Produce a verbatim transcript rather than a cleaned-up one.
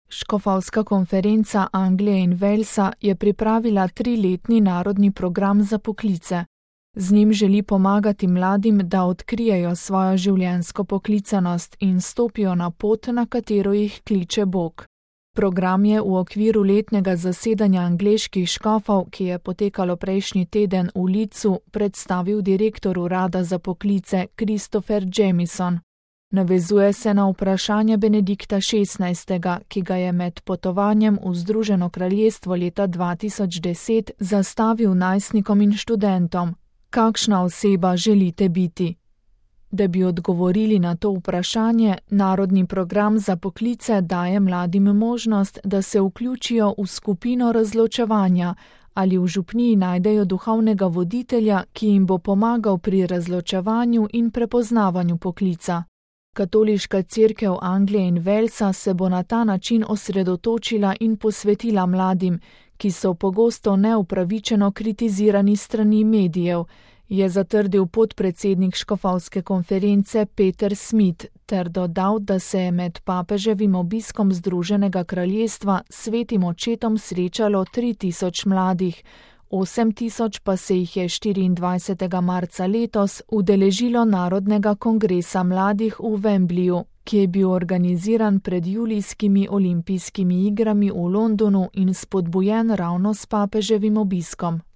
Škofovska konferenca Anglije in Walesa je pripravila triletni narodni program za poklice. Z njim želi pomagati mladim, da odkrijejo svojo življenjsko poklicanost in stopijo na pot, na katero jih kliče Bog. Program je v okviru letnega zasedanja angleških škofov, ki je potekalo prejšnji teden v Leedsu, predstavil direktor urada za poklice Christopher Jamieson. Navezuje se na vprašanje Benedikta šestnajstega, ki ga je med potovanjem v Združeno kraljestvo leta dva tisoč deset zastavil najstnikom in študentom: kakšna oseba želite biti? Da bi odgovorili na to vprašanje, narodni program za poklice daje mladim možnost, da se vključijo v skupino razločevanja ali v župniji najdejo duhovnega voditelja, ki jim bo pomagal pri razločevanju in prepoznavanju poklica. Katoliška cerkev Anglije in Walesa se bo na ta način osredotočila in posvetila mladim, ki so pogosto neupravičeno kritizirani strani medijev, je zatrdil podpredsednik škofovske konference Peter Smith ter dodal, da se je med papeževim obiskom Združenega kraljestva s svetim očetom srečalo tri tisoč mladih, osem tisoč pa se jih je štiriindvajsetega marca letos udeležilo Narodnega kongresa mladih v Wembleyju, ki je bil organiziran pred julijskimi olimpijskimi igrami v Londonu in spodbujen ravno s papeževim obiskom.